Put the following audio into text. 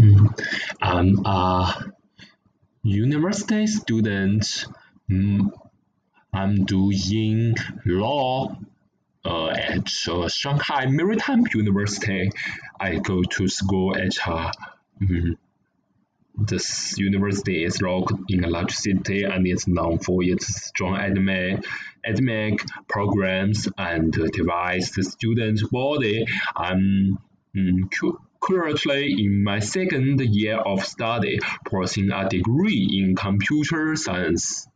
I'm a university student. Mm, I'm doing law at Shanghai Maritime University. I go to school at mm, this university is located in a large city and is known for its strong academic programs and diverse student body. I'm currently in my second year of study, pursuing a degree in computer science.